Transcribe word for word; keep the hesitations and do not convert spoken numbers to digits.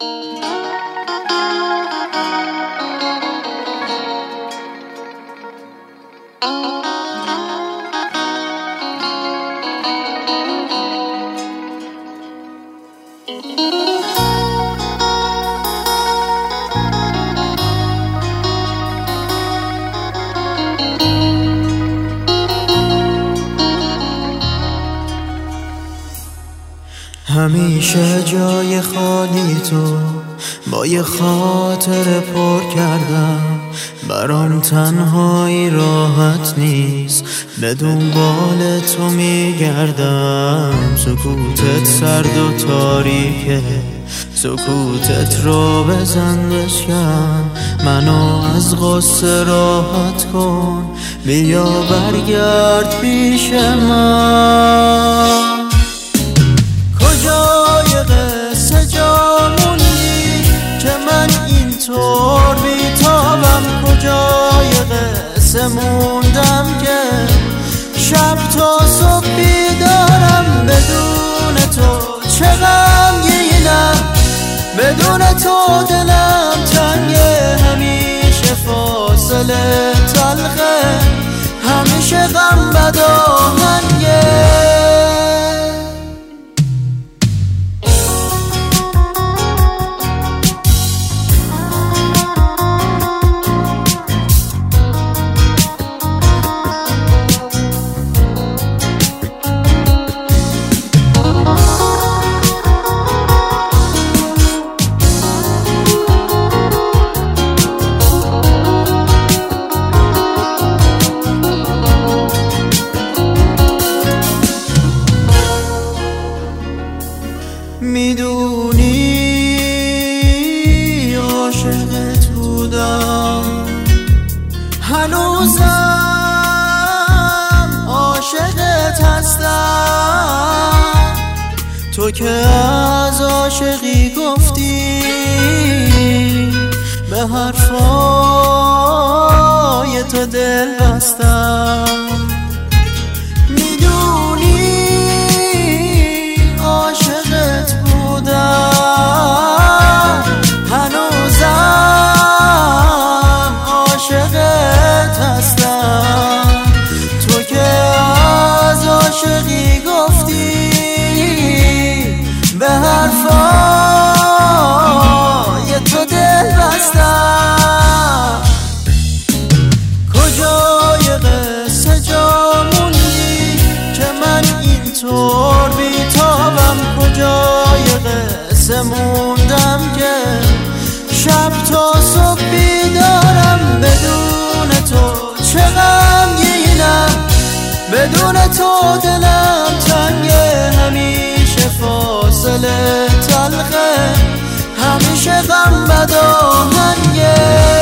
همیشه جای خالی تو با یه خاطر پر کردم، برام تنهایی راحت نیست، به دنبال تو میگردم. سکوتت سرد و تاریکه، سکوتت رو بزن بشکن، منو از غصه راحت کن، بیا برگرد پیش من. کجای قصه جا موندی که من اینطور بیتابم؟ کجای قصه موندم که شب تا صبح بیدارم؟ بدون تو چه غمگینم، بدون تو دلم تنگه، همیشه فاصله تلخه، همیشه غم بد آهنگه. میدونی عاشقت بودم، هنوزم عاشقت هستم. تو که از عاشقی گفتی، به حرفای تو دل بستم. عاشقی گفتی، به حرفای تو دل بستم. کجای قصه جا موندی که من اینطور بیتابم؟ کجای قصه موندم که شب تا صبح بیدارم؟ بدون تو چه غمگینم، بدون تو دلم تنگه، همیشه فاصله تلخه، همیشه غم بد آهنگه.